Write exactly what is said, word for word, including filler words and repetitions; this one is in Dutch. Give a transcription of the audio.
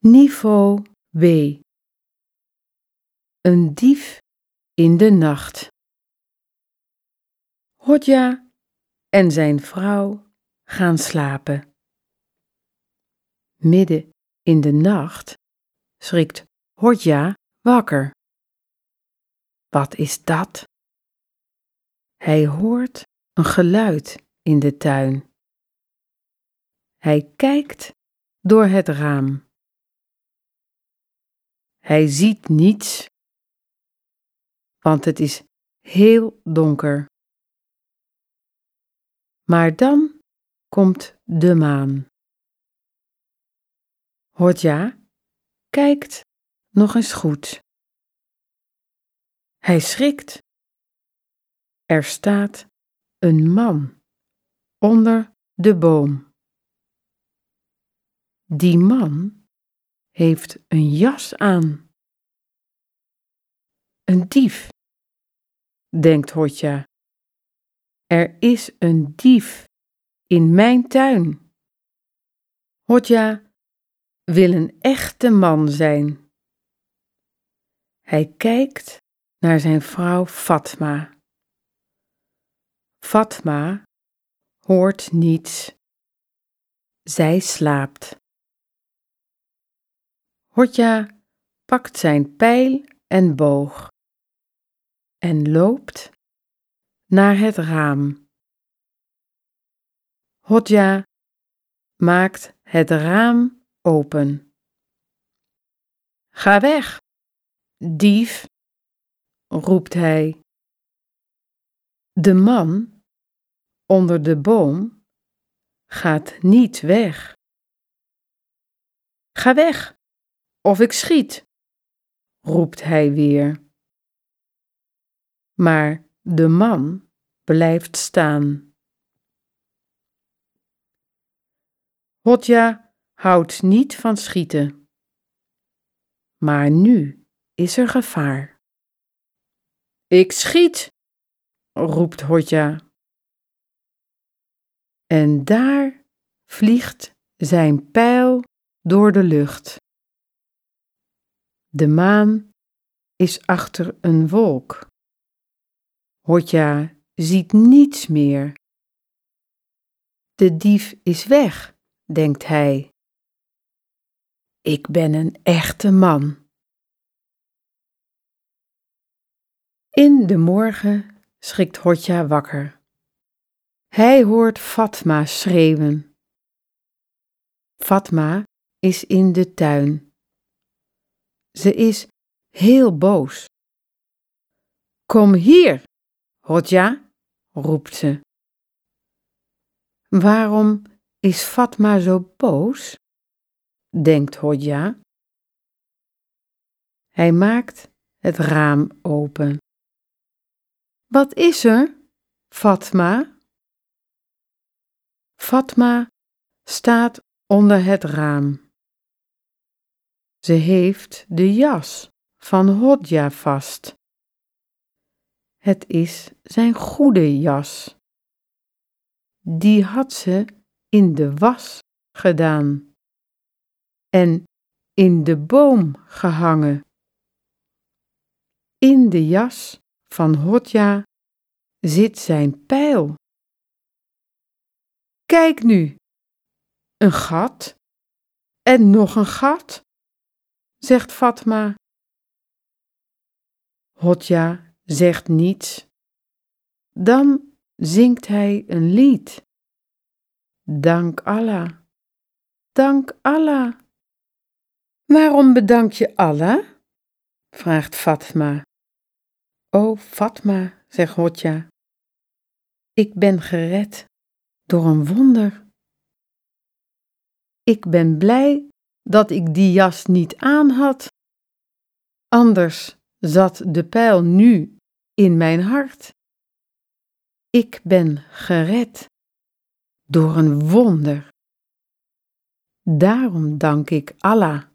Niveau B. Een dief in de nacht. Hodja en zijn vrouw gaan slapen. Midden in de nacht schrikt Hodja wakker. Wat is dat? Hij hoort een geluid in de tuin. Hij kijkt door het raam. Hij ziet niets, want het is heel donker. Maar dan komt de maan. Hodja kijkt nog eens goed. Hij schrikt. Er staat een man onder de boom. Die man heeft een jas aan. Een dief, denkt Hodja. Er is een dief in mijn tuin. Hodja wil een echte man zijn. Hij kijkt naar zijn vrouw Fatma. Fatma hoort niets. Zij slaapt. Hodja pakt zijn pijl en boog en loopt naar het raam. Hodja maakt het raam open. Ga weg, dief, roept hij. De man onder de boom gaat niet weg. Ga weg, of ik schiet, roept hij weer. Maar de man blijft staan. Hodja houdt niet van schieten. Maar nu is er gevaar. Ik schiet, roept Hodja. En daar vliegt zijn pijl door de lucht. De maan is achter een wolk. Hodja ziet niets meer. De dief is weg, denkt hij. Ik ben een echte man. In de morgen schrikt Hodja wakker. Hij hoort Fatma schreeuwen. Fatma is in de tuin. Ze is heel boos. Kom hier, Hodja, roept ze. Waarom is Fatma zo boos? Denkt Hodja. Hij maakt het raam open. Wat is er, Fatma? Fatma staat onder het raam. Ze heeft de jas van Hodja vast. Het is zijn goede jas. Die had ze in de was gedaan en in de boom gehangen. In de jas van Hodja zit zijn pijl. Kijk nu, een gat en nog een gat, zegt Fatma. Hodja zegt niets. Dan zingt hij een lied. Dank Allah, dank Allah. Waarom bedank je Allah? Vraagt Fatma. O Fatma, zegt Hodja. Ik ben gered door een wonder. Ik ben blij dat ik die jas niet aan had. Anders zat de pijl nu in mijn hart. Ik ben gered door een wonder. Daarom dank ik Allah.